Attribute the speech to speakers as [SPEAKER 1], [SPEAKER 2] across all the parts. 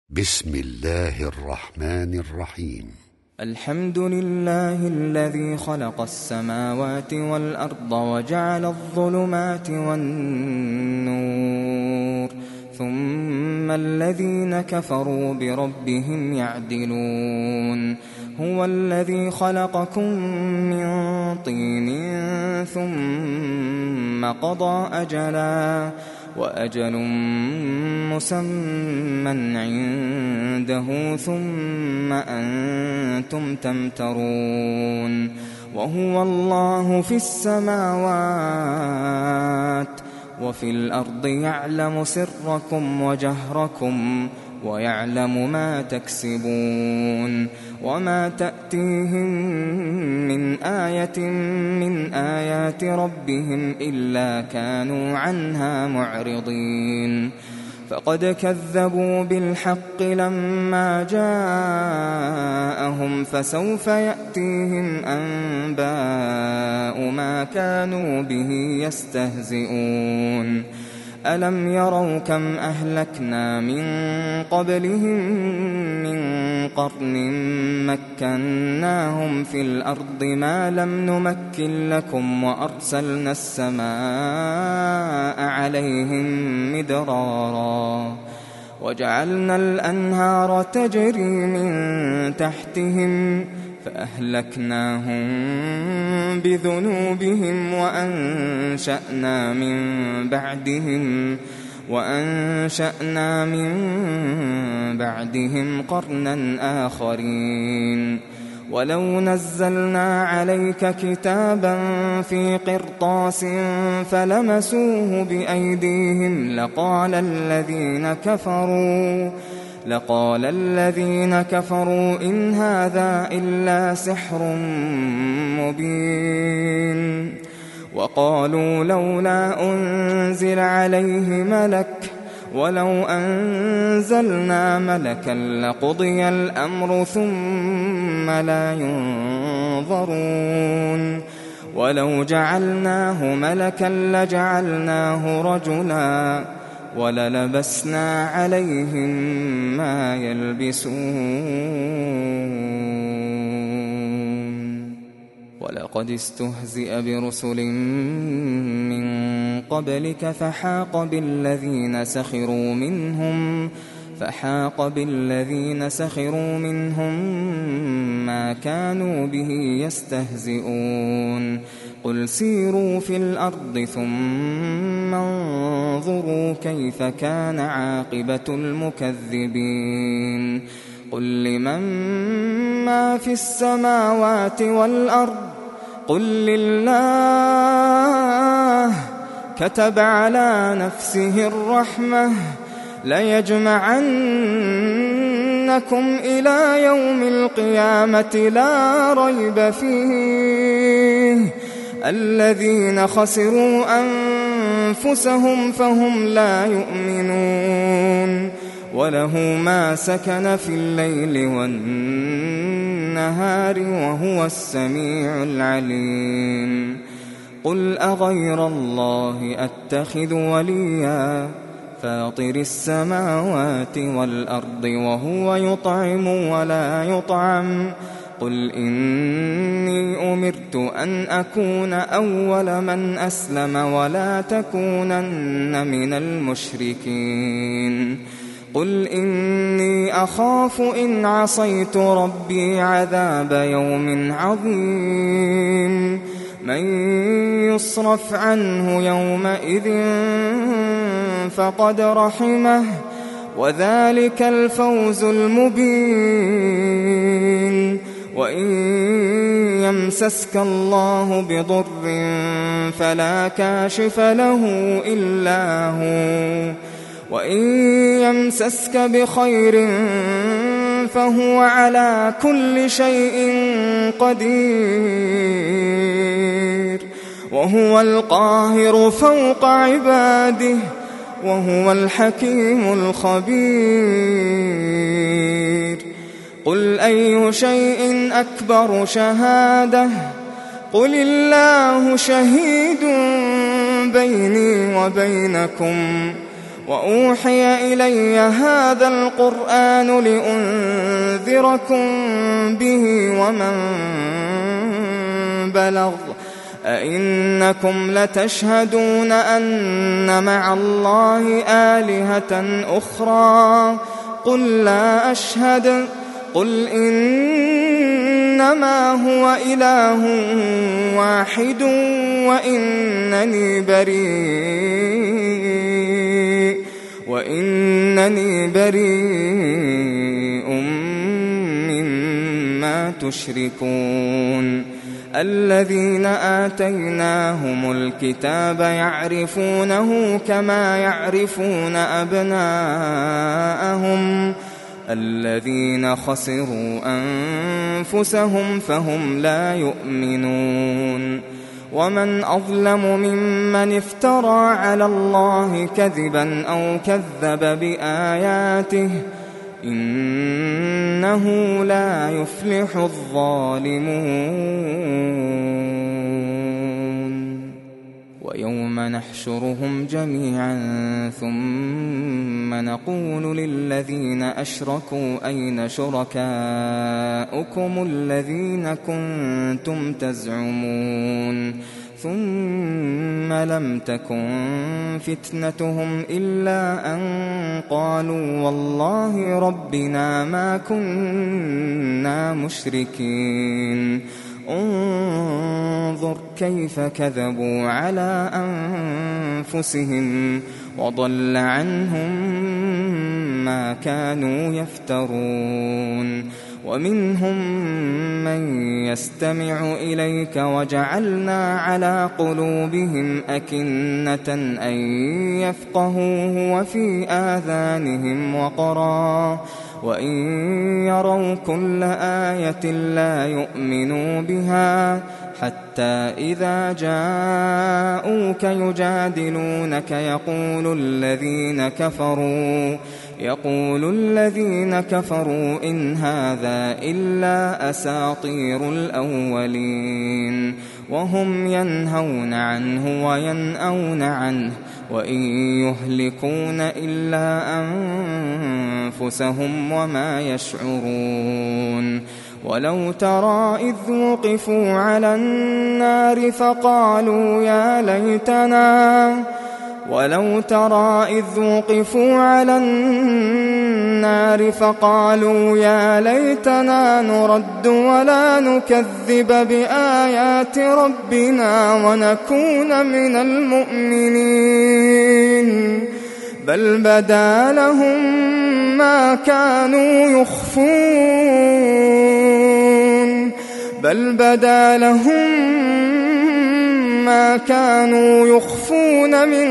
[SPEAKER 1] بسم الله الرحمن الرحيم.
[SPEAKER 2] الحمد لله الذي خلق السماوات والأرض وجعل الظلمات والنور ثم الذين كفروا بربهم يعدلون. هو الذي خلقكم من طين ثم قضى أجلا وأجل مسمى عنده ثم أنتم تمترون. وهو الله في السماوات وفي الأرض يعلم سركم وجهركم ويعلم ما تكسبون. وما تأتيهم من آية من آيات ربهم إلا كانوا عنها معرضين. فقد كذبوا بالحق لما جاءهم فسوف يأتيهم أنباء ما كانوا به يستهزئون. ألم يروا كم أهلكنا من قبلهم من قرن مكناهم في الأرض ما لم نمكن لكم وأرسلنا السماء عليهم مدرارا وجعلنا الأنهار تجري من تحتهم فأهلكناهم بذنوبهم وأنشأنا من بعدهم قرنا آخرين. ولو نزلنا عليك كتابا في قرطاس فلمسوه بأيديهم لقال الذين كفروا إن هذا إلا سحر مبين. وقالوا لولا أنزل عليه ملك ولو أنزلنا ملكا لقضي الأمر ثم لا ينظرون. ولو جعلناه ملكا لجعلناه رجلا وللبسنا عليهم ما يلبسون. ولقد استهزئ برسل من قبلك فحاق بالذين سخروا منهم ما كانوا به يستهزئون. قل سيروا في الأرض ثم انظروا كيف كان عاقبة المكذبين. قل لمن ما في السماوات والأرض قل لله كتب على نفسه الرحمة ليجمعنكم إلى يوم القيامة لا ريب فيه. الذين خسروا أنفسهم فهم لا يؤمنون. وله ما سكن في الليل والنهار وهو السميع العليم. قل أغير الله أتخذ وليا فاطر السماوات والأرض وهو يطعم ولا يطعم. قل إني أمرت أن أكون أول من أسلم ولا تكونن من المشركين. قل إني أخاف إن عصيت ربي عذاب يوم عظيم. من يصرف عنه يومئذ فقد رحمه وذلك الفوز المبين. وإن يمسسك الله بضر فلا كاشف له إلا هو وإن يمسسك بخير فهو على كل شيء قدير. وهو القاهر فوق عباده وهو الحكيم الخبير. قل أي شيء أكبر شهادة قل الله شهيد بيني وبينكم وأوحي إلي هذا القرآن لأنذركم به ومن بلغ أئنكم لتشهدون أن مع الله آلهة أخرى قل لا أشهد قل إنما هو إله واحد وإنني بريء مما تشركون الذين آتيناهم الكتاب يعرفونه كما يعرفون أبناءهم الذين خسروا أنفسهم فهم لا يؤمنون ومن أظلم ممن افترى على الله كذبا أو كذب بآياته إنه لا يفلح الظالمون ويوم نحشرهم جميعا ثم نقول للذين أشركوا أين شركاؤكم الذين كنتم تزعمون ثم لم تكن فتنتهم إلا أن قالوا والله ربنا ما كنا مشركين انظر كيف كذبوا على أنفسهم وضل عنهم ما كانوا يفترون ومنهم من يستمع إليك وجعلنا على قلوبهم أكنة أن يفقهوه وفي آذانهم وقرا وإن يروا كل آية لا يؤمنوا بها حتى إذا جاءوك يجادلونك يقول الذين كفروا إن هذا إلا أساطير الأولين وهم ينهون عنه وينأون عنه وإن يهلكون إلا أنفسهم وما يشعرون ولو ترى إذ وقفوا على النار فقالوا يا ليتنا نرد ولا نكذب بآيات ربنا ونكون من المؤمنين بل بدا لهم ما كانوا يخفون من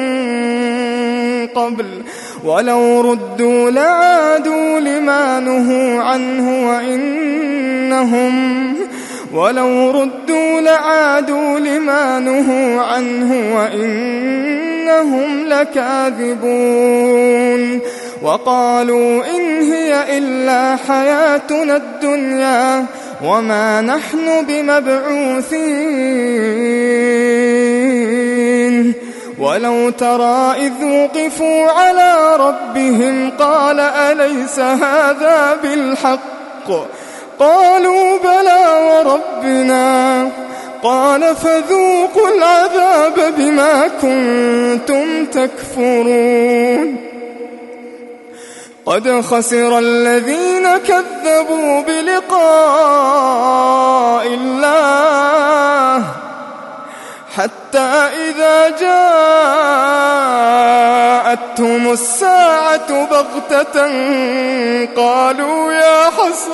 [SPEAKER 2] قبل ولو ردوا لعادوا لما نهوا عنه وإنهم لكاذبون وقالوا إن هي إلا حياتنا الدنيا وما نحن بمبعوثين ولو ترى إذ وقفوا على ربهم قال أليس هذا بالحق قالوا بلى وربنا قال فذوقوا العذاب بما كنتم تكفرون قد خسر الذين كذبوا بلقاء الله حتى إذا جاءتهم الساعة بغتة قالوا يا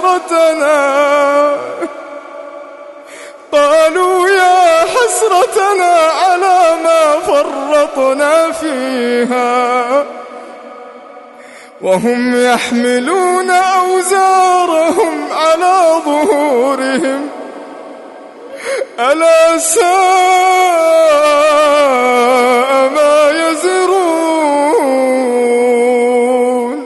[SPEAKER 2] حسرتنا على ما فرطنا فيها وهم يحملون أوزارهم على ظهورهم ألا ساء ما يزرون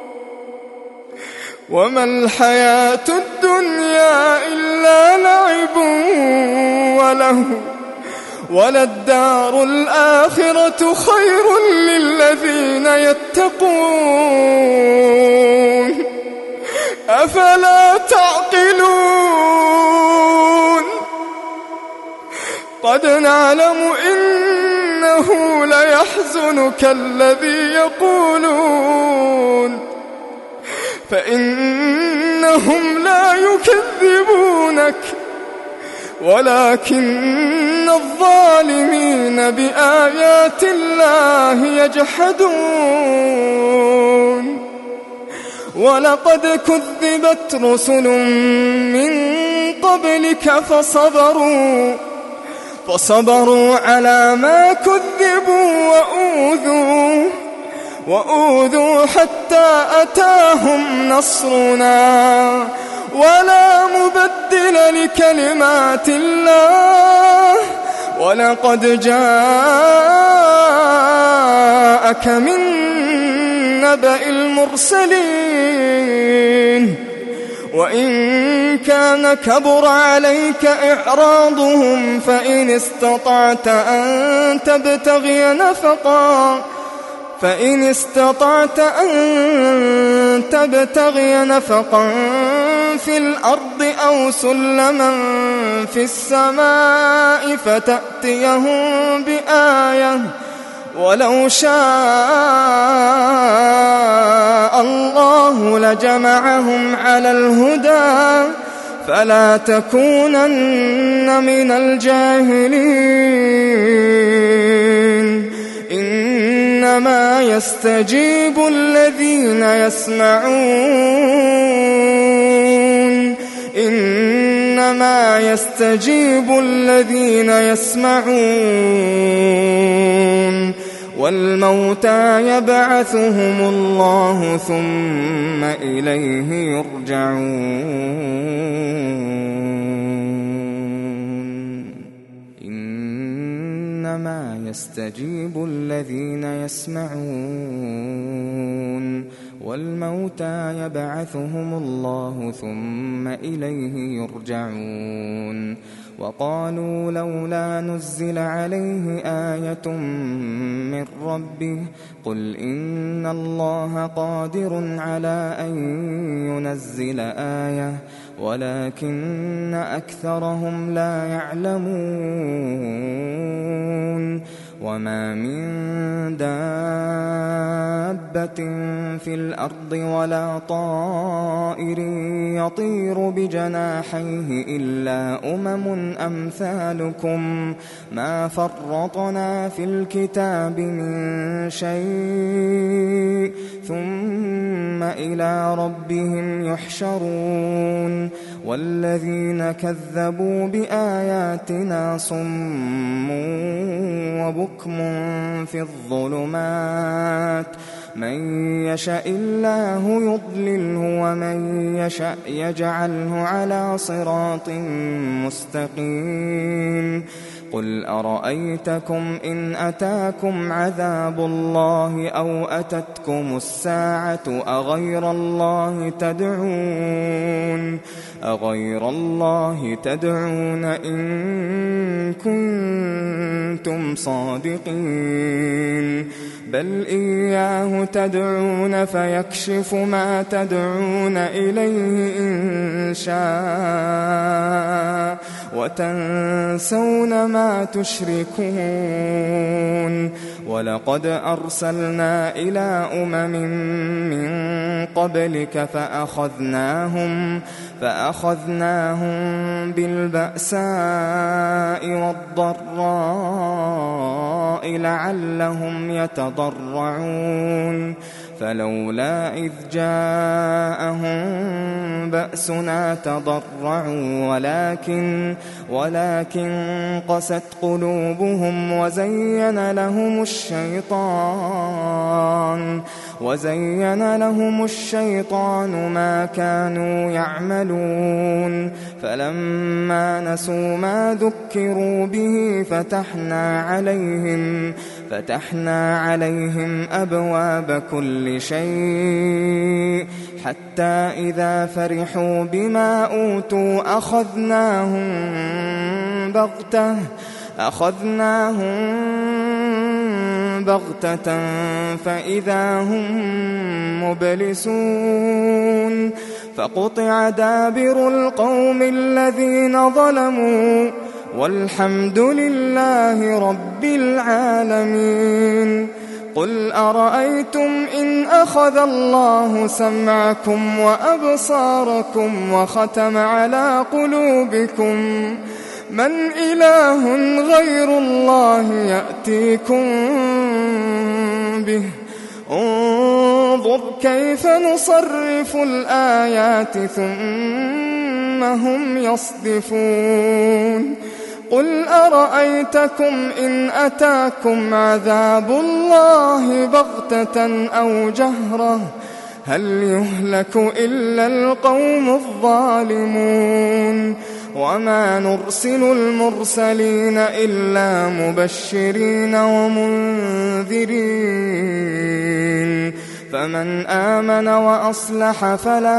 [SPEAKER 2] وما الحياة الدنيا إلا لعب وللدار الآخرة خير للذين يتقون أفلا تعقلون قد نعلم إنه ليحزنك الذي يقولون فإنهم لا يكذبونك ولكن الظالمين بآيات الله يجحدون ولقد كذبت رسل من قبلك فصبروا على ما كذبوا وأوذوا حتى أتاهم نصرنا ولا مبدل لكلمات الله ولقد جاءك من نبأ المرسلين وإن كان كبر عليك إعراضهم فإن استطعت أن تبتغي نفقا في الأرض أو سلما في السماء فتأتيهم بآية ولو شاء الله لجمعهم على الهدى فلا تكونن من الجاهلين إنما يستجيب الذين يسمعون والموتى يبعثهم الله ثم إليه يرجعون إنما يستجيب الذين يسمعون والموتى يبعثهم الله ثم إليه يرجعون وقالوا لولا نزل عليه آية من ربه قل إن الله قادر على أن ينزل آية ولكن أكثرهم لا يعلمون وما من دابة في الأرض ولا طائر يطير بجناحيه إلا أمثالكم ما فرطنا في الكتاب من شيء ثم إلى ربهم يحشرون والذين كذبوا بآياتنا صم وبكم في الظلمات من يشاء الله يضلله ومن يشاء يجعله على صراط مستقيم قل أرأيتكم إن أتاكم عذاب الله أو أتتكم الساعة أغير الله تدعون إن كنتم صادقين بل إياه تدعون فيكشف ما تدعون إليه إن شاء وتنسون ما تشركون ولقد أرسلنا إلى من قبلك فأخذناهم بالبأساء والضراء لعلهم يتضرعون فلولا إذ جاءهم بأسنا تضرعوا ولكن قست قلوبهم وزين لهم الشيطان ما كانوا يعملون فلما نسوا ما ذكروا به فتحنا عليهم أبواب كل شيء حتى إذا فرحوا أخذناهم بغتة فإذا هم مبلسون فقطع دابر القوم الذين ظلموا والحمد لله رب العالمين. قل أرأيتم إن أخذ الله سمعكم وأبصاركم وختم على قلوبكم من إله غير الله يأتيكم به انظر كيف نصرف الآيات ثم هم يصدفون. قل أرأيتكم إن أتاكم عذاب الله بغتة أو جهرة هل يهلك إلا القوم الظالمون. وما نرسل المرسلين إلا مبشرين ومنذرين فمن آمن وأصلح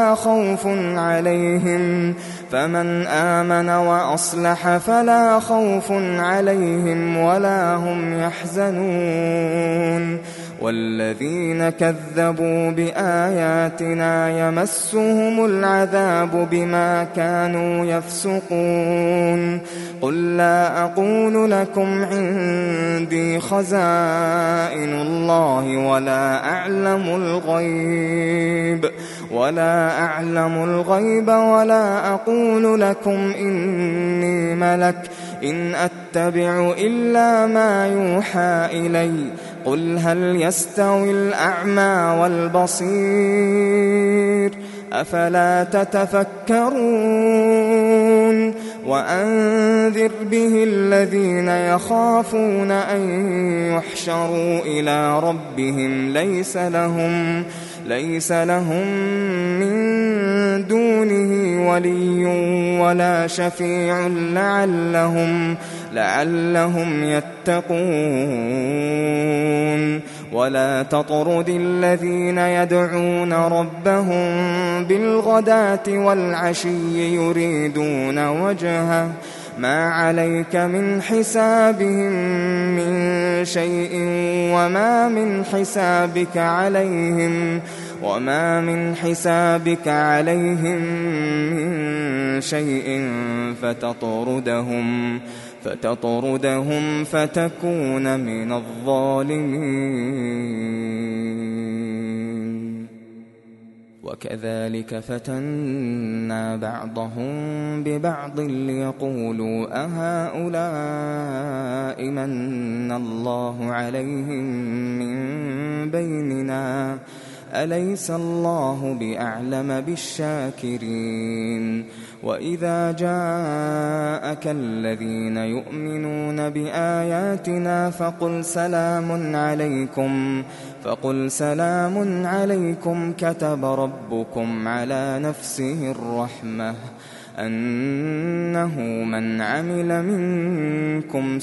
[SPEAKER 2] فلا خوف عليهم ولا هم يحزنون. والذين كذبوا بآياتنا يمسهم العذاب بما كانوا يفسقون. قل لا أقول لكم عندي خزائن الله ولا أعلم الغيب ولا أقول لكم إني ملك إن أتبع إلا ما يوحى إلي. قل هل يستوي الأعمى والبصير أفلا تتفكرون. وأنذر به الذين يخافون أن يحشروا إلى ربهم ليس لهم من دونه ولي ولا شفيع لعلهم يتقون. ولا تطرد الذين يدعون ربهم بالغداة والعشي يريدون وجهه ما عليك من حسابهم من شيء وما من حسابك عليهم من شيء فتطردهم فتكون من الظالمين. وكذلك فتنا بعضهم ببعض ليقولوا أهؤلاء من الله عليهم من بيننا أليس الله بأعلم بالشاكرين. وإذا جاءك الذين يؤمنون بآياتنا فقل سلام عليكم كتب ربكم على نفسه الرحمة أنه من عمل منكم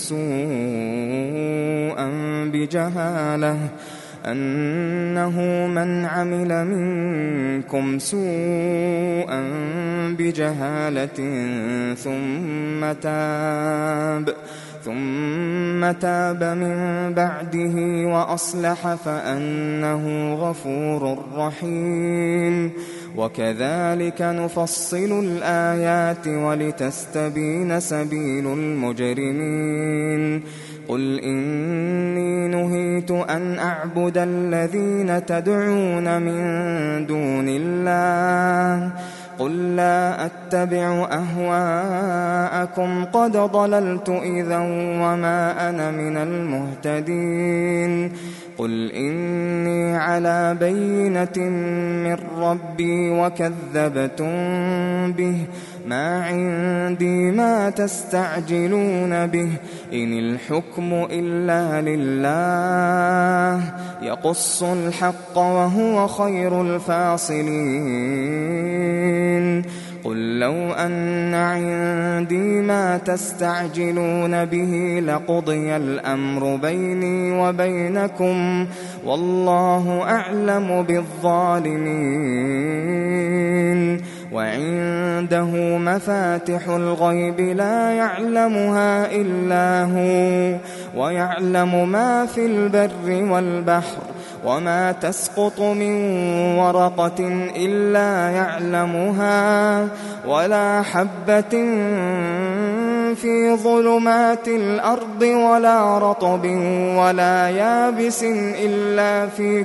[SPEAKER 2] سوءا بجهالة ثم تاب من بعده وأصلح فأنه غفور رحيم. وكذلك نفصل الآيات ولتستبين سبيل المجرمين. قل إني نهيت أن أعبد الذين تدعون من دون الله قل لا أتبع أهواءكم قد ضللت إذا وما أنا من المهتدين. قل إني على بينة من ربي وكذبتم به ما عندي ما تستعجلون به إن الحكم إلا لله يقص الحق وهو خير الفاصلين. قل لو أن عندي ما تستعجلون به لقضي الأمر بيني وبينكم والله أعلم بالظالمين. وعنده عنده مفاتح الغيب لا يعلمها إلا هو ويعلم ما في البر والبحر وما تسقط من ورقة إلا يعلمها ولا حبة في ظلمات الأرض ولا رطب ولا يابس إلا في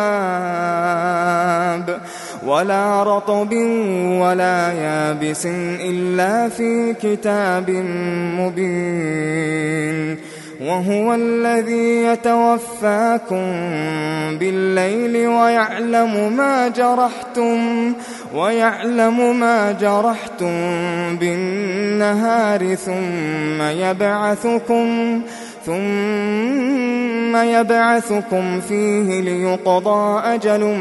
[SPEAKER 2] كتاب مبين وهو الذي يتوفاكم بالليل ويعلم ما جرحتم بالنهار ثم يبعثكم فيه ليقضى أجل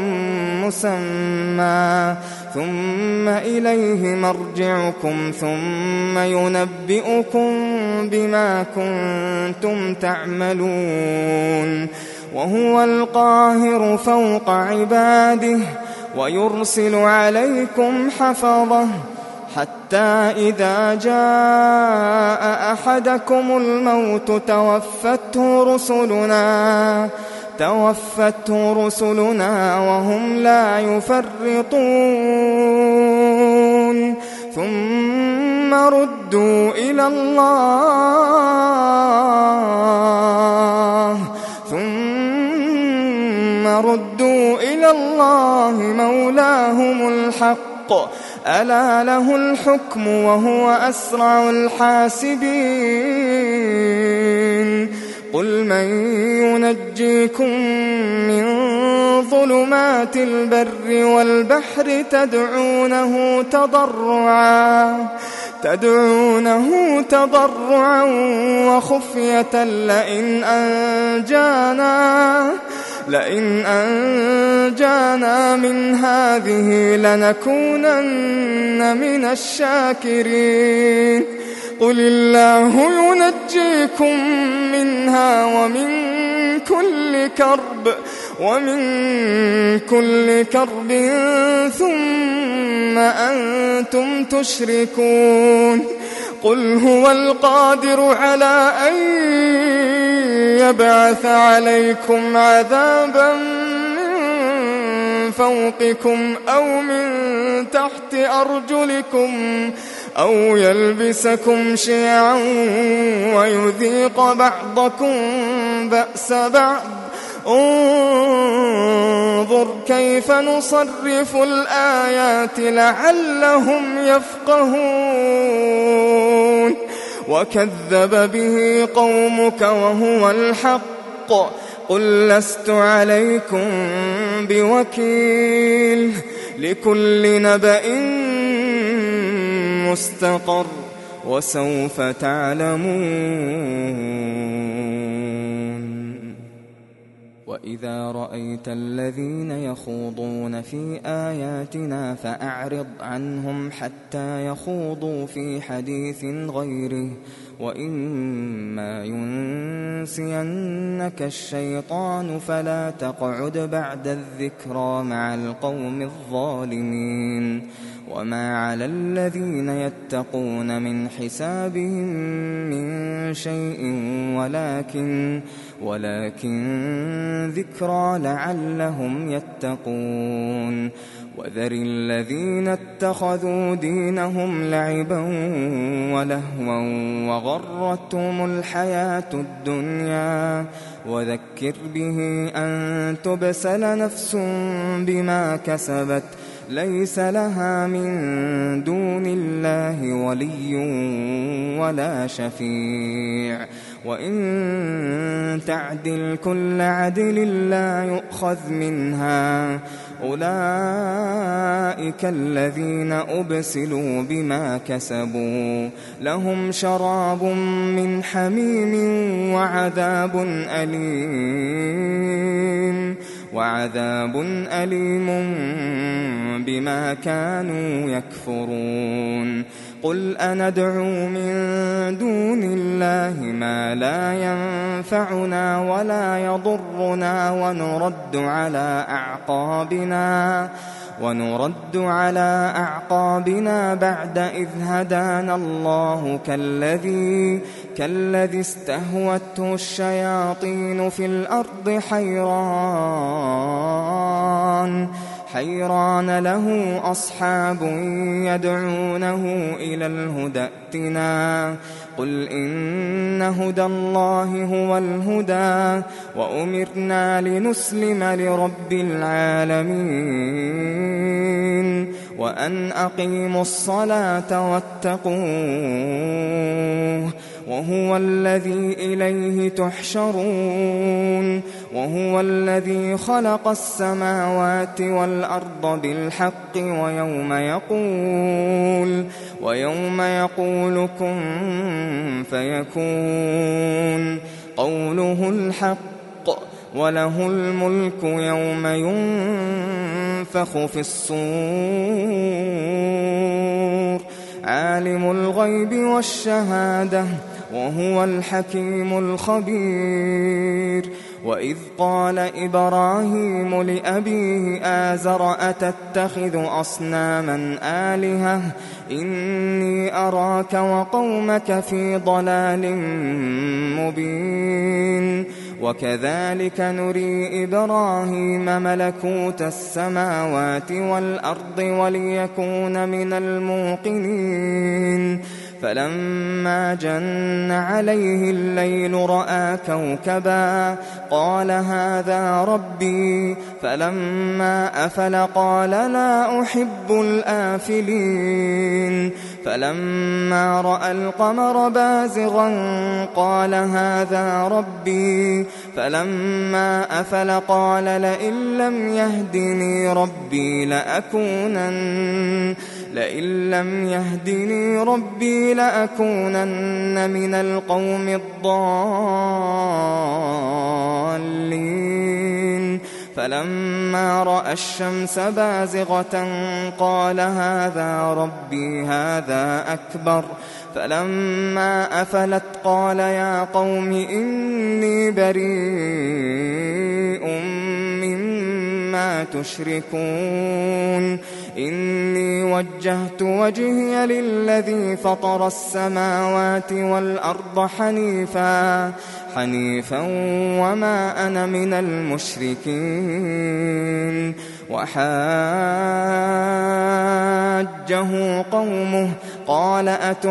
[SPEAKER 2] مسمى ثم إليه مرجعكم ثم ينبئكم بما كنتم تعملون وهو القاهر فوق عباده ويرسل عليكم حفظه حتى إذا جاء أحدكم الموت توفته رسلنا وهم لا يفرطون ثم ردوا إلى الله مولاهم الحق ألا له الحكم وهو أسرع الحاسبين قل من ينجيكم من ظلمات البر والبحر تدعونه تضرعا وخفية لئن أنجانا من هذه لنكونن من الشاكرين قل الله ينجيكم منها ومن كل كرب ثم أنتم تشركون قل هو القادر على أن يبعث عليكم عذابا من فوقكم أو من تحت أرجلكم أو يلبسكم شيعا ويذيق بعضكم بأس بعض انظر كيف نصرف الآيات لعلهم يفقهون وكذب به قومك وهو الحق قل لست عليكم بوكيل لكل نبأ مستقر وسوف تعلمون وإذا رأيت الذين يخوضون في آياتنا فأعرض عنهم حتى يخوضوا في حديث غيره وإما ينسينك الشيطان فلا تقعد بعد الذكرى مع القوم الظالمين وما على الذين يتقون من حسابهم من شيء ولكن ذكرى لعلهم يتقون وذر الذين اتخذوا دينهم لعبا ولهوا وغرتهم الحياة الدنيا وذكر به أن تبسل نفس بما كسبت ليس لها من دون الله ولي ولا شفيع وإن تعدل كل عدل لا يؤخذ منها أولئك الذين أبسلوا بما كسبوا لهم شراب من حميم وعذاب أليم بما كانوا يكفرون قل أندعو من دون الله ما لا ينفعنا ونرد على أعقابنا بعد إذ هدانا الله كالذي استهوته الشياطين في الأرض حيران له أصحاب يدعونه إلى الهدى ائتنا قل إن هدى الله هو الهدى وأمرنا لنسلم لرب العالمين وأن أقيموا الصلاة واتقوه وهو الذي إليه تحشرون وهو الذي خلق السماوات والأرض بالحق ويوم يقول كن فيكون قوله الحق وله الملك يوم ينفخ في الصور عالم الغيب والشهادة وهو الحكيم الخبير وإذ قال إبراهيم لأبيه آزر أتتخذ أصناما آلهة إني أراك وقومك في ضلال مبين وكذلك نري إبراهيم ملكوت السماوات والأرض وليكون من الموقنين فلما جن عليه الليل رأى كوكبا قال هذا ربي فلما أفل قال لا أحب الآفلين فلما رأى القمر بازغا قال هذا ربي فلما أفل قال لئن لم يهدني ربي لأكونن من القوم الضالين فلما رأى الشمس بازغة قال هذا ربي هذا أكبر فلما أفلت قال يا قوم إني بريء مما تشركون إني وجهت وجهي للذي فطر السماوات والأرض حنيفا وما أنا من المشركين وحاجه قومه قال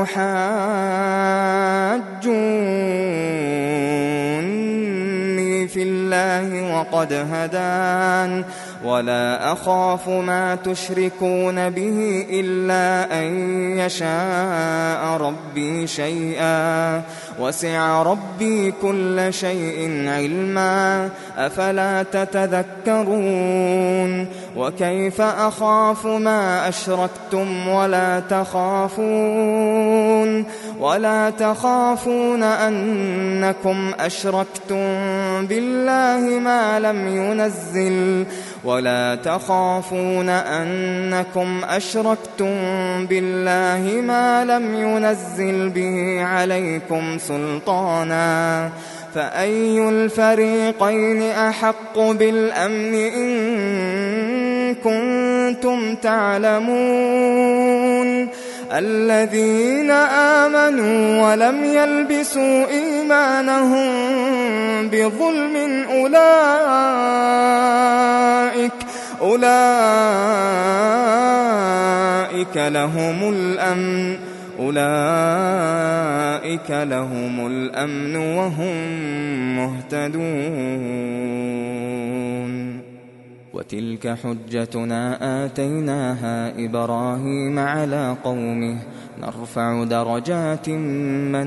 [SPEAKER 2] أتحاجوني في الله وقد هدان ولا أخاف ما تشركون به إلا أن يشاء ربي شيئا وسع ربي كل شيء علما أفلا تتذكرون وكيف أخاف ما أشركتم ولا تخافون أنكم أشركتم بالله ما لم ينزل به عليكم سلطانا فأي الفريقين أحق بالأمن إن كنتم تعلمون الذين آمنوا ولم يلبسوا إيمانهم بظلم أولئك لهم الأمن وهم مهتدون وتلك حجتنا آتيناها إبراهيم على قومه نرفع درجات من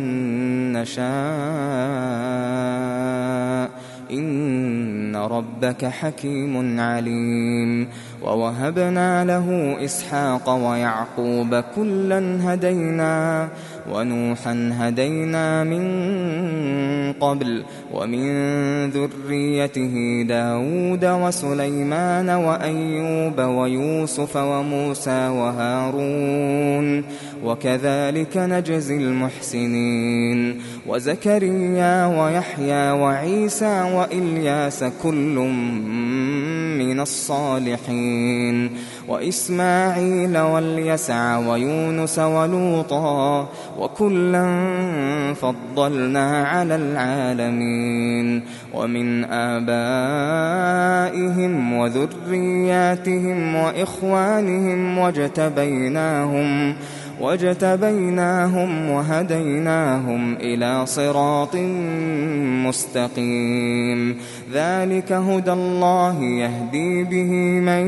[SPEAKER 2] نشاء إن ربك حكيم عليم ووهبنا له إسحاق ويعقوب كلا هدينا ونوحا هدينا من قبل ومن ذريته داود وسليمان وأيوب ويوسف وموسى وهارون وكذلك نجزي المحسنين وزكريا ويحيى وعيسى وإلياس كل من الصالحين وإسماعيل واليسع ويونس ولوطا وكلا فضلنا على العالمين ومن آبائهم وذرياتهم وإخوانهم واجتبيناهم وهديناهم إلى صراط مستقيم ذلك هدى الله يهدي به من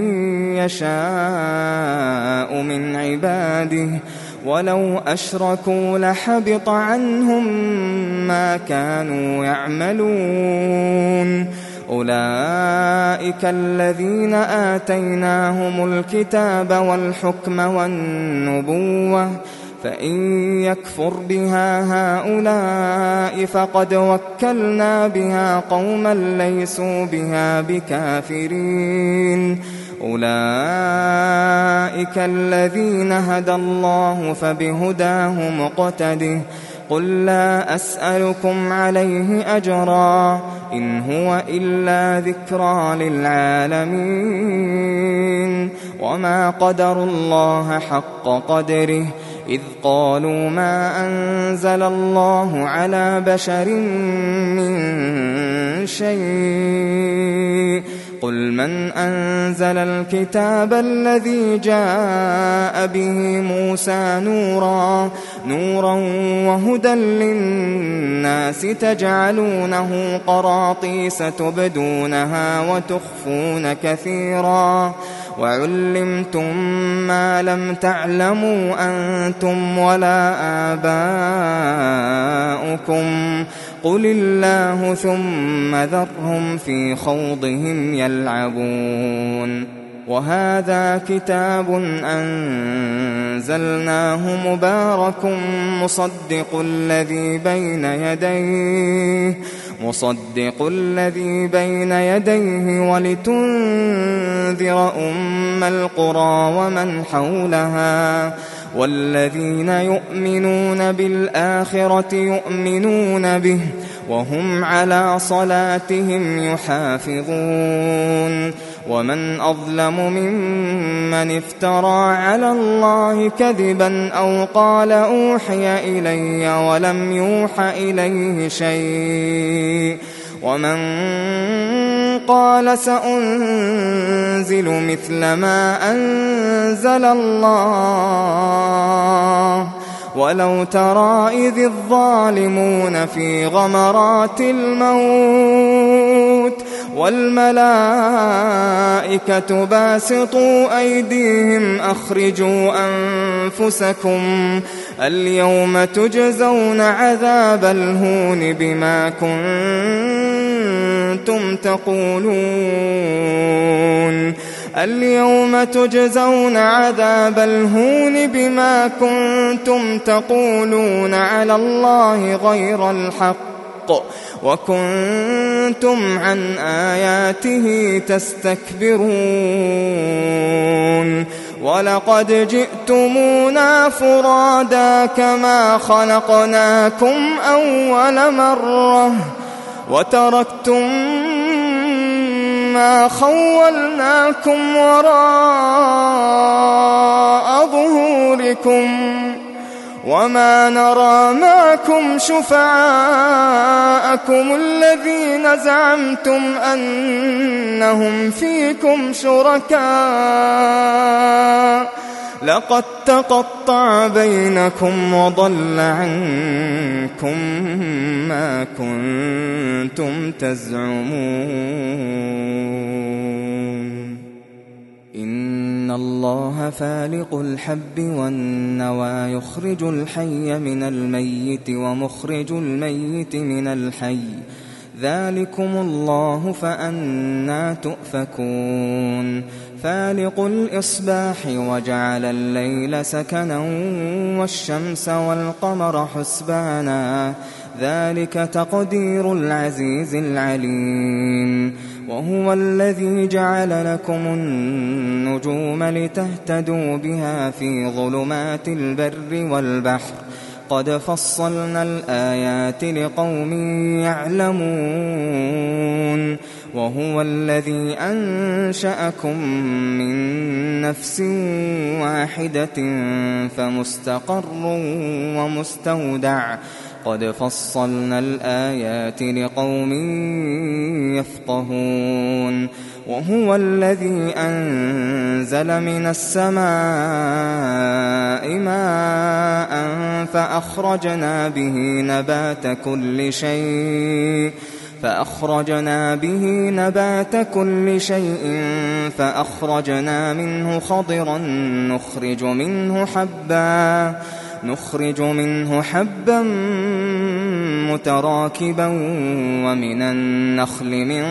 [SPEAKER 2] يشاء من عباده ولو أشركوا لحبط عنهم ما كانوا يعملون أولئك الذين آتيناهم الكتاب والحكم والنبوة فإن يكفر بها هؤلاء فقد وكلنا بها قوما ليسوا بها بكافرين أولئك الذين هدى الله فبهداه مقتده قل لا أسألكم عليه أجرا إن هو إلا ذكرى للعالمين وما قدروا الله حق قدره إذ قالوا ما أنزل الله على بشر من شيء قل من أنزل الكتاب الذي جاء به موسى نورا وهدى للناس تجعلونه قراطيس تبدونها وتخفون كثيرا وعلمتم ما لم تعلموا أنتم ولا آباؤكم قل الله ثم ذرهم في خوضهم يلعبون وهذا كتاب أنزلناه مبارك مصدق الذي بين يديه ولتنذر أم القرى ومن حولها والذين يؤمنون بالآخرة يؤمنون به وهم على صلاتهم يحافظون ومن أظلم ممن افترى على الله كذبا أو قال أوحي إلي ولم يوح إليه شيء ومن قال سأنزل مثل ما أنزل الله ولو ترى إذ الظالمون في غمرات الموت والملائكة باسطوا أيديهم أخرجوا أنفسكم اليوم تجزون عذاب الهون بما كنتم تقولون اليوم تجزون عذاب الهون بما كنتم تقولون على الله غير الحق وكنتم عن آياته تستكبرون ولقد جئتمونا فرادا كما خلقناكم أول مرة وتركتم ما خولناكم وراء ظهوركم وما نرى معكم شفعاءكم الذين زعمتم أنهم فيكم شركاء لقد تقطع بينكم وضل عنكم ما كنتم تزعمون إن الله فالق الحب والنوى يخرج الحي من الميت ومخرج الميت من الحي ذلكم الله فأنى تؤفكون فالق الإصباح وجعل الليل سكنا والشمس والقمر حسبانا ذلك تقدير العزيز العليم وهو الذي جعل لكم النجوم لتهتدوا بها في ظلمات البر والبحر قد فصلنا الآيات لقوم يعلمون وهو الذي أنشأكم من نفس واحدة فمستقر ومستودع قد فصلنا الآيات لقوم يفقهون وهو الذي أنزل من السماء ماء فأخرجنا به نبات كل شيء فأخرجنا منه خضرا نخرج منه حبا متراكبا ومن النخل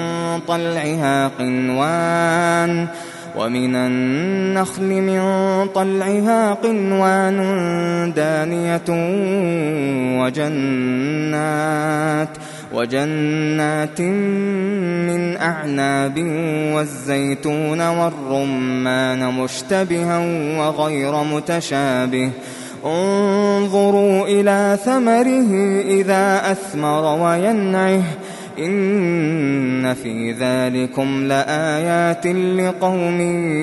[SPEAKER 2] من طلعها قنوان دانية وجنات من أعناب والزيتون والرمان مشتبها وغير متشابه انظروا إلى ثمره إذا أثمر وينعه إن في ذلكم لآيات لقوم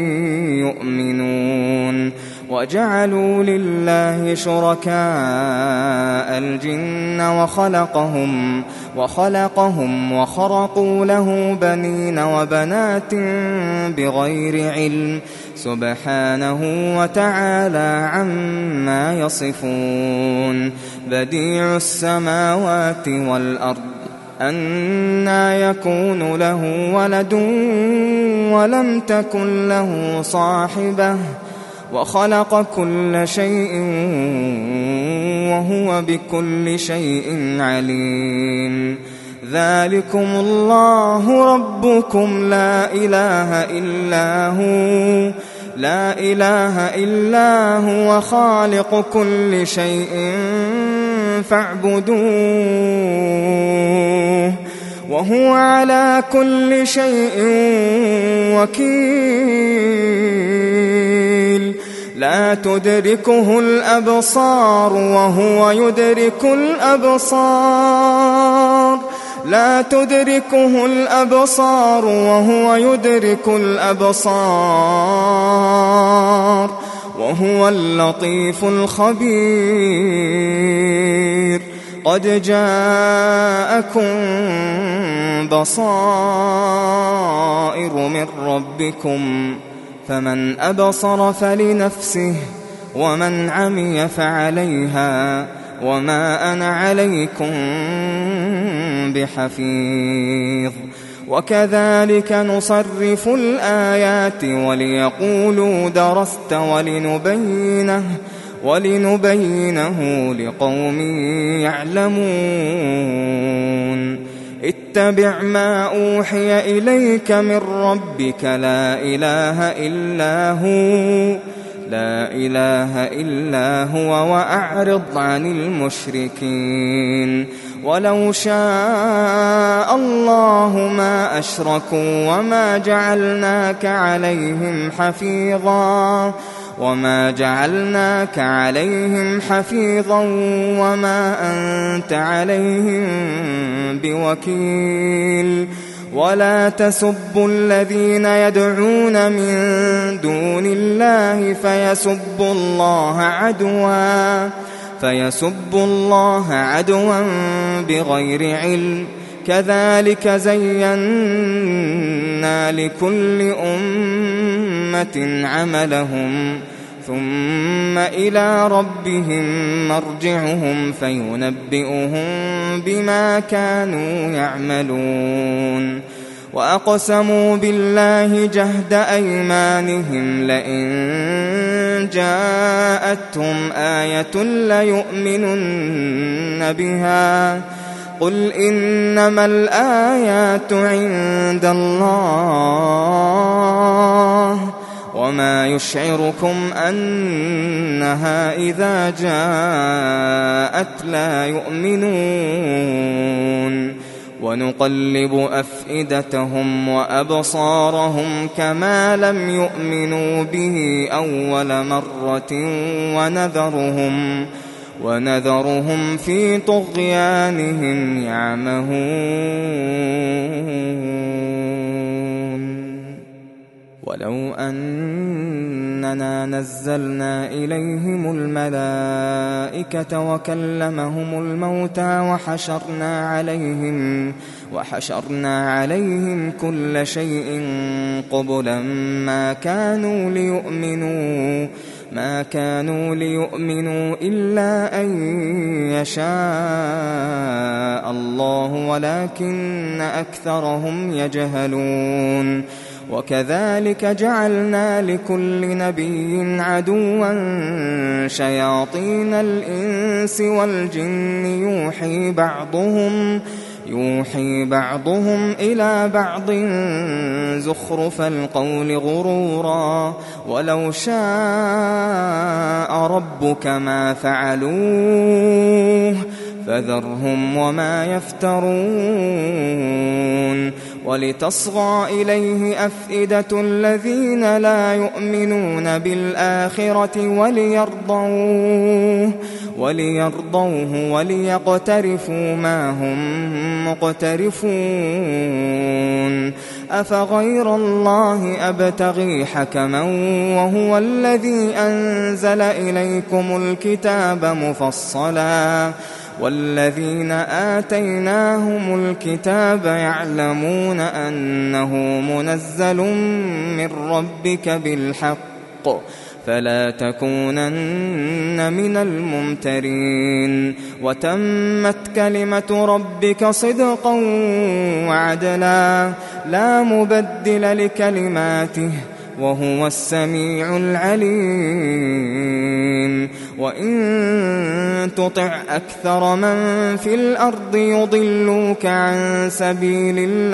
[SPEAKER 2] يؤمنون وجعلوا لله شركاء الجن وخلقهم وخرقوا له بنين وبنات بغير علم سبحانه وتعالى عما يصفون بديع السماوات والأرض أنى يكون له ولد ولم تكن له صاحبة وخلق كل شيء وهو بكل شيء عليم ذلكم الله ربكم لا إله إلا هو خالق كل شيء فاعبدوه وهو على كل شيء وكيل لا تدركه الأبصار وهو يدرك الأبصار وهو اللطيف الخبير قد جاءكم بصائر من ربكم فمن أبصر فلنفسه ومن عمي فعليها وما أنا عليكم بحفيظ وكذلك نصرف الآيات وليقولوا درست ولنبينه لقوم يعلمون اتبع ما أوحي إليك من ربك لا إله إلا هو وأعرض عن المشركين ولو شاء الله ما أشركوا وما جعلناك عليهم حفيظا وما أنت عليهم بوكيل ولا تسبوا الذين يدعون من دون الله فيسبوا الله عدوا بغير علم كذلك زينا لكل أمة عملهم ثم إلى ربهم مرجعهم فينبئهم بما كانوا يعملون وأقسموا بالله جهد أيمانهم لئن جاءتهم آية ليؤمنن بها قل إنما الآيات عند الله وما يشعركم أنها إذا جاءت لا يؤمنون ونقلب أفئدتهم وأبصارهم كما لم يؤمنوا به أول مرة ونذرهم في طغيانهم يعمهون ولو أننا نزلنا إليهم الملائكة وكلمهم الموتى وحشرنا عليهم كل شيء قبلا ما كانوا ليؤمنوا إلا أن يشاء الله ولكن أكثرهم يجهلون. وكذلك جعلنا لكل نبي عدوا شياطين الإنس والجن يوحي بعضهم إلى بعض زخرف القول غرورا ولو شاء ربك ما فعلوه فذرهم وما يفترون. ولتصغى إليه أفئدة الذين لا يؤمنون بالآخرة وليرضوه وليقترفوا ما هم مقترفون. أفغير الله أبتغي حكما وهو الذي أنزل إليكم الكتاب مفصلا والذين آتيناهم الكتاب يعلمون أنه منزل من ربك بالحق فلا تكونن من الممترين. وتمت كلمة ربك صدقا وعدلا لا مبدل لكلماته وهو السميع العليم. وإن تطع أكثر من في الأرض يضلوك عن سبيل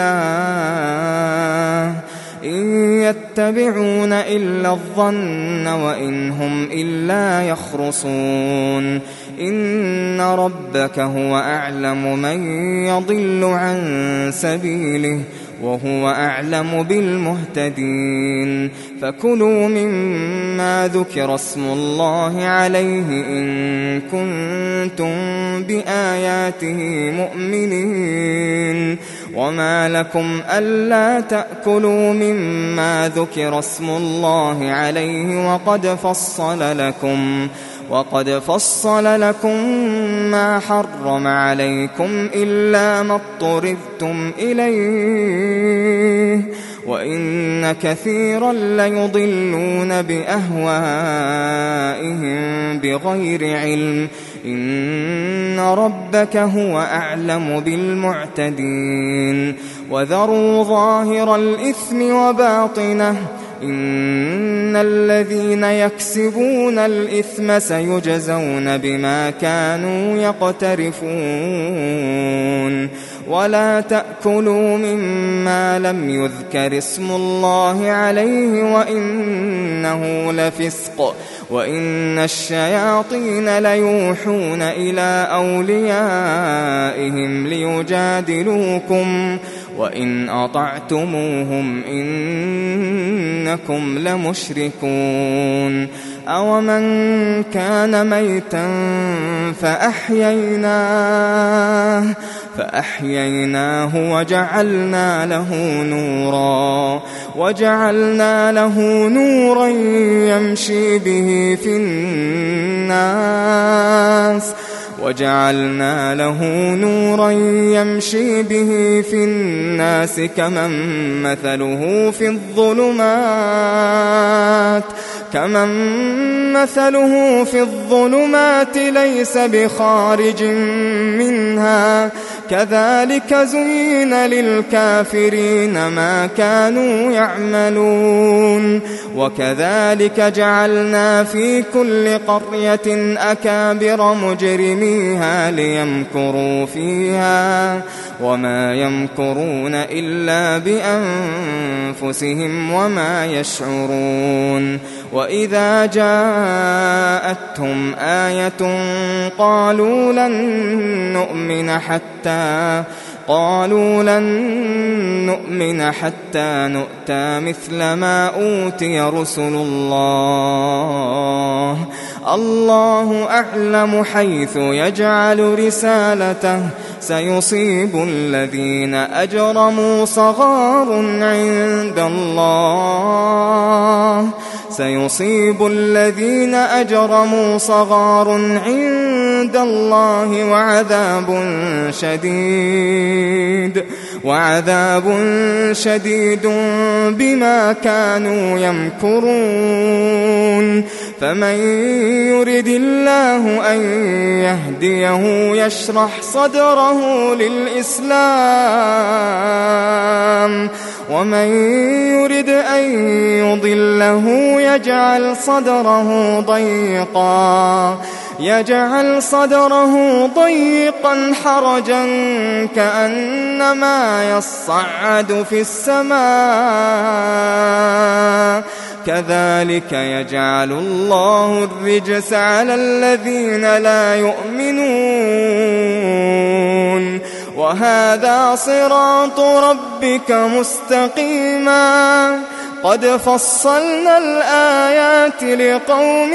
[SPEAKER 2] الله إن يتبعون إلا الظن وإن هم إلا يخرصون. إن ربك هو أعلم من يضل عن سبيله وهو أعلم بالمهتدين. فكلوا مما ذكر اسم الله عليه إن كنتم بآياته مؤمنين. وما لكم ألا تأكلوا مما ذكر اسم الله عليه وقد فصل لكم ما حرم عليكم إلا ما اضطررتم إليه وإن كثيرا ليضلون بأهوائهم بغير علم. إن ربك هو أعلم بالمعتدين. وذروا ظاهر الإثم وباطنه إن الذين يكسبون الإثم سيجزون بما كانوا يقترفون. ولا تأكلوا مما لم يذكر اسم الله عليه وإنه لفسق وإن الشياطين ليوحون إلى أوليائهم ليجادلوكم وإن أطعتموهم إنكم لمشركون. أومن كان ميتا فأحييناه وجعلنا له نورا يمشي به في الناس كمن مثله في الظلمات ليس بخارج منها كذلك زين للكافرين ما كانوا يعملون. وكذلك جعلنا في كل قرية أكابر مجرميها ليمكروا فيها وما يمكرون إلا بأنفسهم وما يشعرون. وإذا جاءتهم آية قالوا لن نؤمن حتى نؤتى مثل ما أوتي رسل الله. الله أعلم حيث يجعل رسالته سيصيب الذين أجرموا صغار عند الله وعذاب شديد بما كانوا يمكرون. فمن يرد الله أن يهديه يشرح صدره للإسلام، ومن يرد أن يضله يجعل صدره ضيقا حرجا كأنما يصعد في السماء. كذلك يجعل الله الرجس على الذين لا يؤمنون. وهذا صراط ربك مستقيما قد فصلنا الآيات لقوم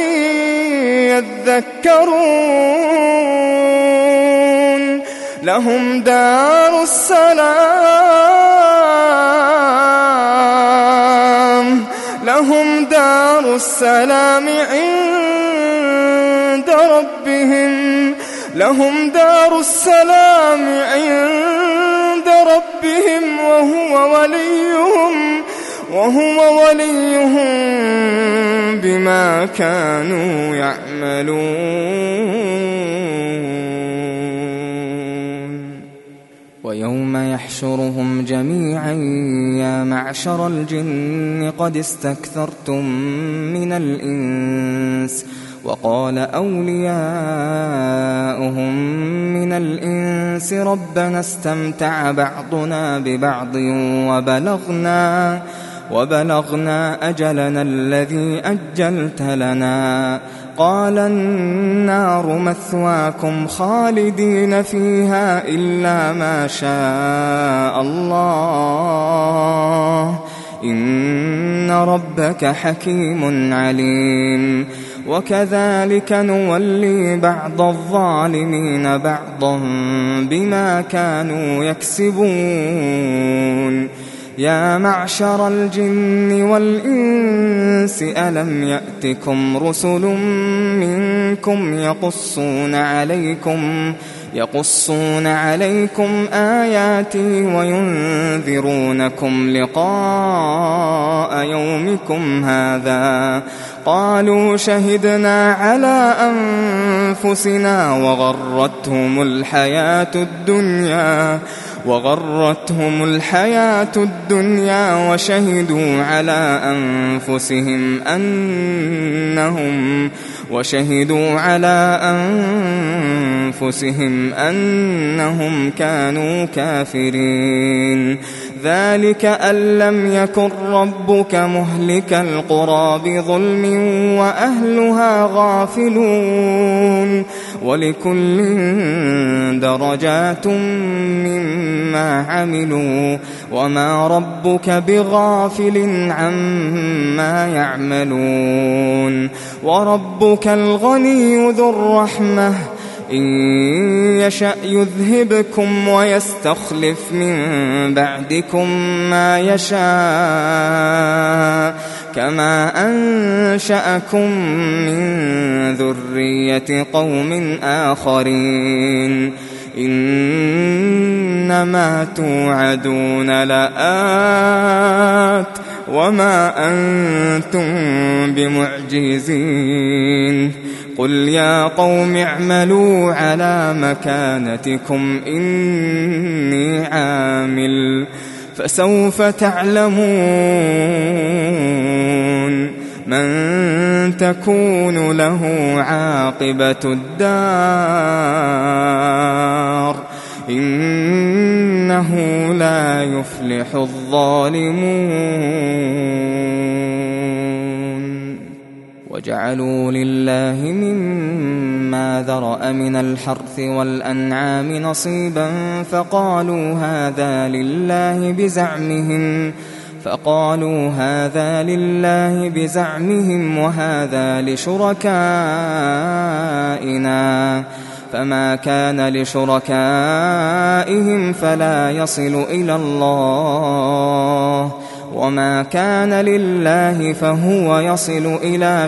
[SPEAKER 2] يذكرون. لهم دار السلام عند ربهم وهو وليهم بما كانوا يعملون. ويوم يحشرهم جميعا يا معشر الجن قد استكثرتم من الإنس، وقال أولياؤهم من الإنس ربنا استمتع بعضنا ببعض وبلغنا أجلنا الذي أجلت لنا. قال النار مثواكم خالدين فيها إلا ما شاء الله إن ربك حكيم عليم. وكذلك نولي بعض الظالمين بعضا بما كانوا يكسبون. يا معشر الجن والإنس ألم يأتكم رسل منكم يقصون عليكم آياتي وينذرونكم لقاء يومكم هذا؟ قالوا شهدنا على أنفسنا وغرتهم الحياة الدنيا وشهدوا على أنفسهم أنهم كانوا كافرين. ذلك أن لم يكن ربك مهلك القرى بظلم وأهلها غافلون. ولكل درجات مما عملوا وما ربك بغافل عما يعملون. وربك الغني ذو الرحمة إن يشأ يذهبكم ويستخلف من بعدكم ما يشاء كما أنشأكم من ذرية قوم آخرين. إنما توعدون لآت وما أنتم بمعجزين. قل يا قوم اعملوا على مكانتكم إني عامل فسوف تعلمون من تكون له عاقبة الدار إنه لا يفلح الظالمون. وجعلوا لله مما ذرأ من الحرث والأنعام نصيبا فقالوا هذا لله بزعمهم وهذا لشركائنا فما كان لشركائهم فلا يصل إلى الله، وما كان لله فهو يصل إلى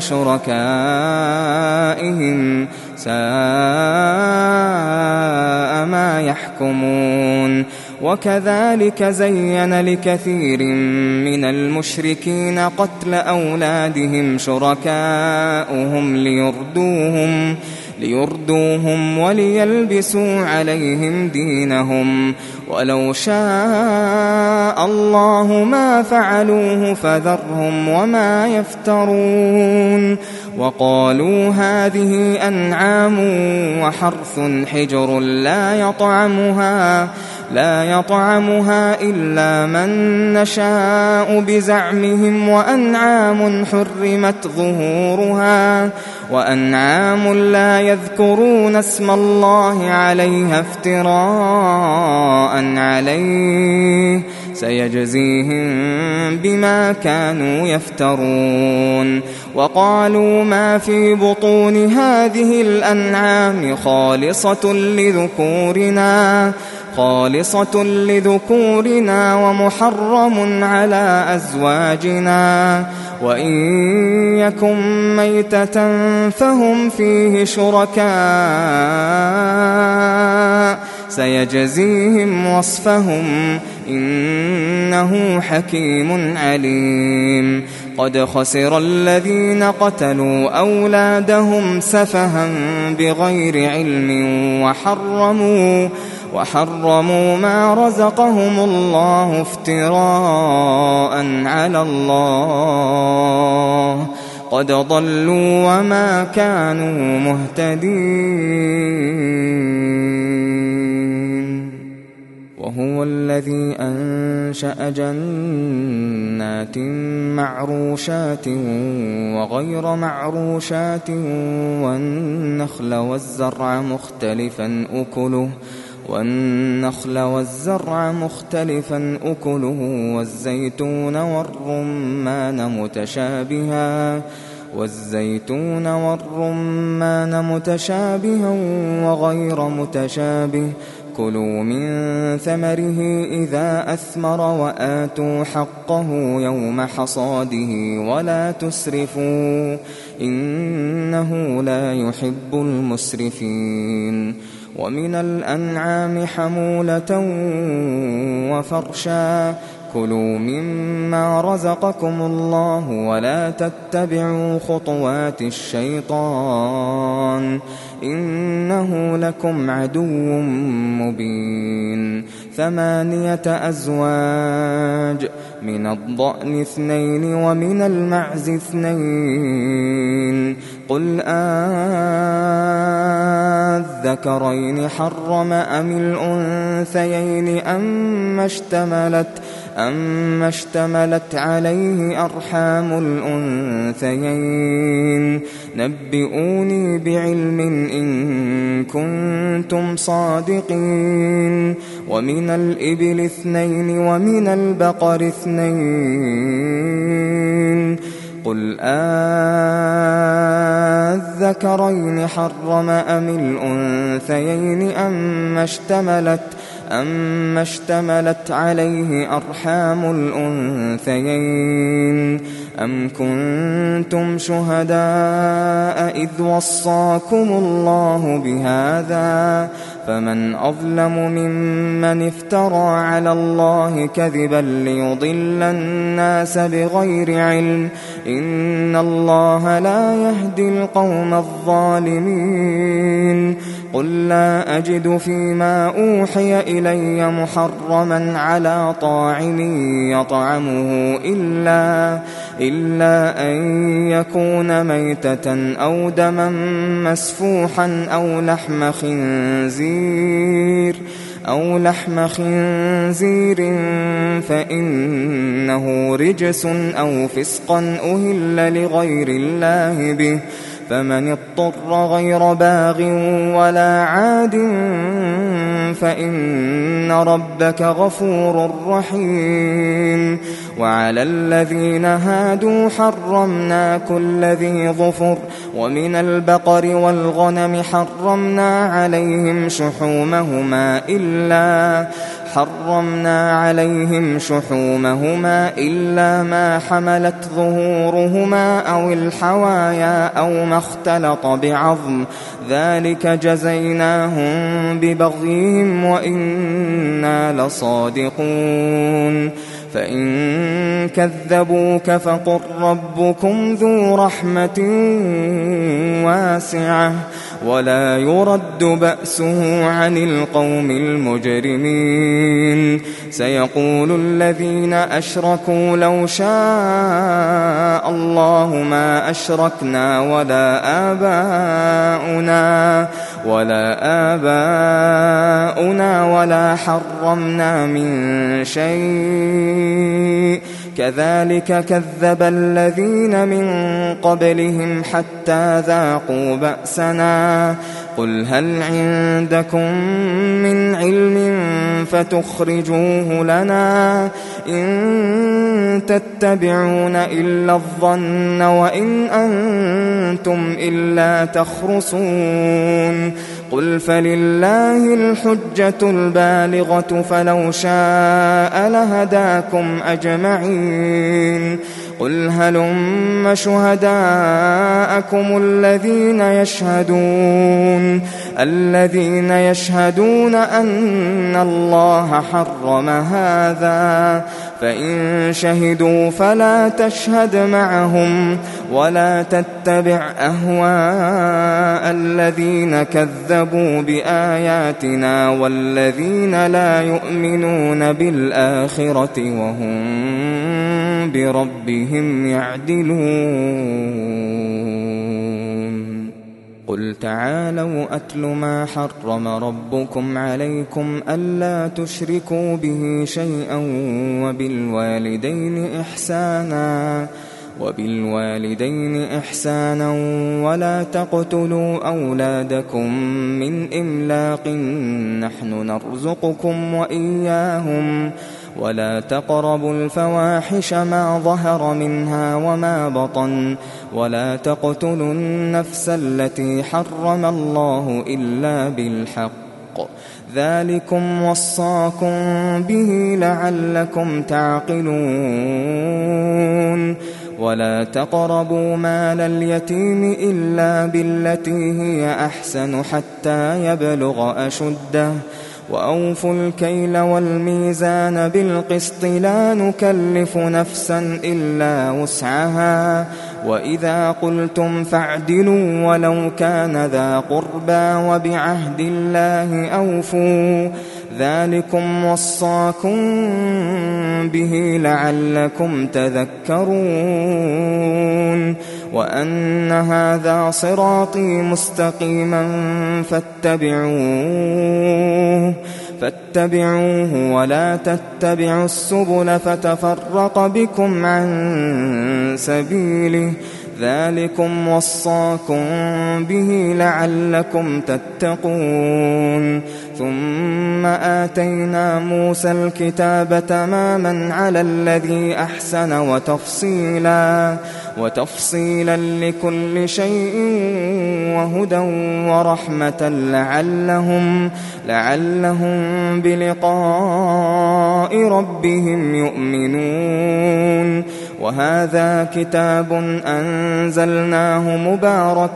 [SPEAKER 2] شركائهم، ساء ما يحكمون. وكذلك زين لكثير من المشركين قتل أولادهم شركاؤهم ليردوهم وليلبسوا عليهم دينهم، ولو شاء الله ما فعلوه فذرهم وما يفترون. وقالوا هذه أنعام وحرث حجر لا يطعمها إلا من نشاء بزعمهم، وأنعام حرمت ظهورها، وأنعام لا يذكرون اسم الله عليها افتراء عليه، سيجزيهم بما كانوا يفترون. وقالوا ما في بطون هذه الأنعام خالصة لذكورنا ومحرم على أزواجنا، وإن يكن ميتة فهم فيه شركاء، سيجزيهم وصفهم إنه حكيم عليم. قد خسر الذين قتلوا أولادهم سفها بغير علم وحرموا ما رزقهم الله افتراء على الله، قد ضلوا وما كانوا مهتدين. وهو الذي أنشأ جنات معروشات وغير معروشات والنخل والزرع مختلفا أكله والزيتون والرمان متشابها وغير متشابه، كلوا من ثمره إذا أثمر وآتوا حقه يوم حصاده ولا تسرفوا إنه لا يحب المسرفين. ومن الأنعام حمولة وفرشا، كلوا مما رزقكم الله ولا تتبعوا خطوات الشيطان إنه لكم عدو مبين. 8 أزواج، من الضأن 2 ومن المعز 2، قل أذكرين حرم أم الأنثيين أم اشتملت عليه أرحام الأنثيين، نبئوني بعلم إن كنتم صادقين. ومن الإبل 2 ومن البقر 2، قل أذكرين حرم أم الأنثيين أم اشتملت عليه أرحام الأنثيين، أم كنتم شهداء إذ وصاكم الله بهذا، فمن أظلم ممن افترى على الله كذبا ليضل الناس بغير علم، إن الله لا يهدي القوم الظالمين. قل لا أجد فيما أوحي إلي محرما على طاعم يطعمه إلا أن يكون ميتة أو دما مسفوحا أو لحم خنزير فإنه رجس أو فسقا أهل لغير الله به، فمن اضطر غير باغ ولا عاد فإن ربك غفور رحيم. وعلى الذين هادوا حرمنا كل ذي ظفر، ومن البقر والغنم حرمنا عليهم شحومهما إلا ما حملت ظهورهما أو الحوايا أو ما اختلط بعظم، ذلك جزيناهم ببغيهم وإنا لصادقون. فإن كذبوك فقل ربكم ذو رحمة واسعة ولا يرد بأسه عن القوم المجرمين. سيقول الذين أشركوا لو شاء الله ما أشركنا ولا آباؤنا ولا حرمنا من شيء كذلك كذب الذين من قبلهم حتى ذاقوا بأسنا. قل هل عندكم من علم فتخرجوه لنا؟ إن تتبعون إلا الظن وإن أنتم إلا تخرصون. قل فلله الحجة البالغة فلو شاء لهداكم أجمعين. قل هلم شهداءكم الذين يشهدون أن الله حرم هذا، فإن شهدوا فلا تشهد معهم ولا تتبع أهواء الذين كذبوا بآياتنا والذين لا يؤمنون بالآخرة وهم بربهم يعدلون. قل تعالوا أتل ما حرم ربكم عليكم ألا تشركوا به شيئا وبالوالدين إحسانا ولا تقتلوا أولادكم من إملاق نحن نرزقكم وإياهم ولا تقربوا الفواحش ما ظهر منها وما بطن ولا تقتلوا النفس التي حرم الله إلا بالحق ذلكم وصاكم به لعلكم تعقلون. ولا تقربوا مال اليتيم إلا بالتي هي أحسن حتى يبلغ أشده وأوفوا الكيل والميزان بالقسط لا نكلف نفسا إلا وسعها وإذا قلتم فاعدلوا ولو كان ذا قربى وبعهد الله أوفوا ذلكم وصاكم به لعلكم تذكرون. وأن هذا صراطي مستقيما فاتبعوه ولا تتبعوا السبل فتفرق بكم عن سبيله ذلكم وصاكم به لعلكم تتقون. ثم آتينا موسى الكتاب تماما على الذي أحسن وتفصيلا لكل شيء وهدى ورحمة لعلهم بلقاء ربهم يؤمنون. وهذا كتاب أنزلناه مبارك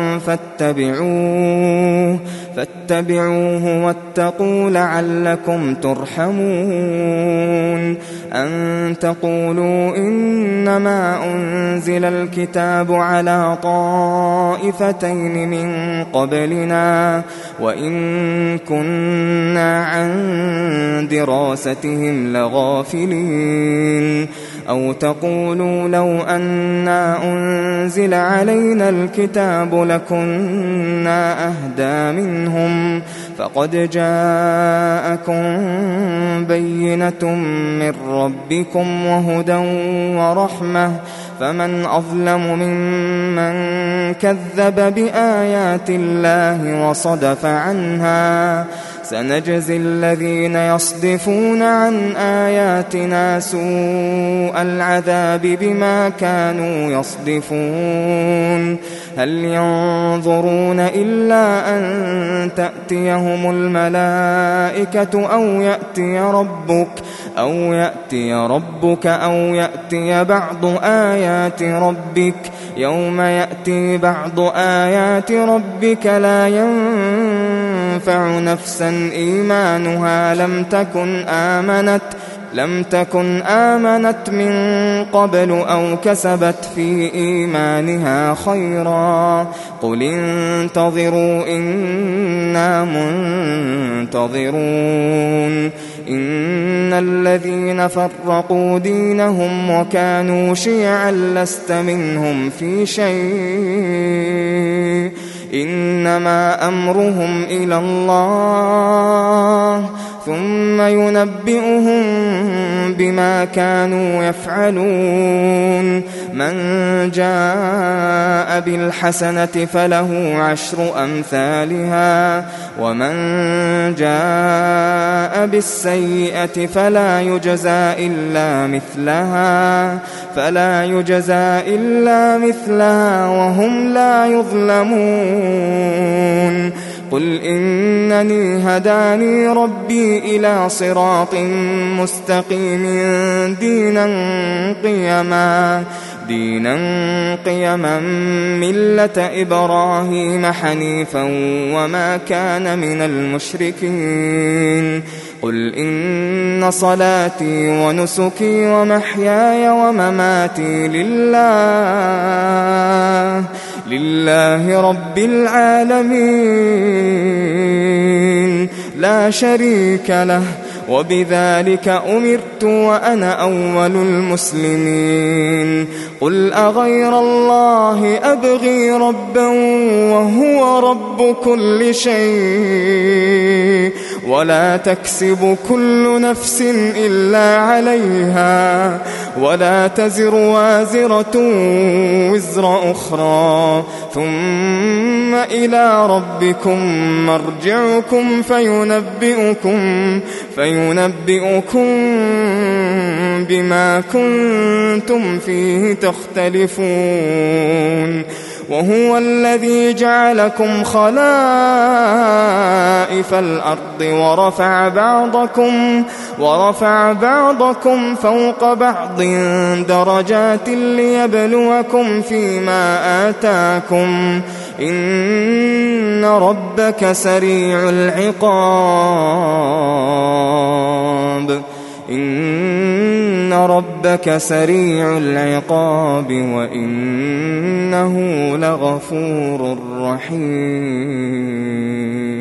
[SPEAKER 2] فاتبعوه واتقوا لعلكم ترحمون. أن تقولوا إنما أنزل الكتاب على طائفتين من قبلنا وإن كنا عن دراستهم لغافلين. أو تقولوا لو أنا أنزل علينا الكتاب لكنا أهدى منهم فقد جاءكم بينة من ربكم وهدى ورحمة فمن أظلم ممن كذب بآيات الله وصدف عنها سنجزي الذين يصدفون عن آياتنا سوء العذاب بما كانوا يصدفون هل ينظرون إلا أن تأتيهم الملائكة أو يأتي ربك أو يأتي بعض آيات ربك يوم يأتي بعض آيات ربك لا ينفع نفسا إيمانها لم تكن آمنت من قبل أو كسبت في إيمانها خيرا قل انتظروا إنا منتظرون إن الذين فرقوا دينهم وكانوا شيعا لست منهم في شيء إنما أمرهم إلى الله ثم ينبئهم بما كانوا يفعلون من جاء بالحسنة فله 10 أمثالها ومن جاء بالسيئة فلا يجزى إلا مثلها وهم لا يظلمون قل إنني هداني ربي إلى صراط مستقيم دينا قيما ملة إبراهيم حنيفا وما كان من المشركين قل إن صلاتي ونسكي ومحياي ومماتي لله رب العالمين لا شريك له وبذلك أمرت وأنا أول المسلمين قل أغير الله أبغي ربا وهو رب كل شيء ولا تكسب كل نفس إلا عليها ولا تزر وازرة وزر أخرى ثم إلى ربكم مرجعكم فينبئكم بما كنتم فيه تختلفون وهو الذي جعلكم خلائف الأرض ورفع بعضكم فوق بعض درجات ليبلوكم فيما آتاكم إن ربك سريع العقاب وإنه لغفور رحيم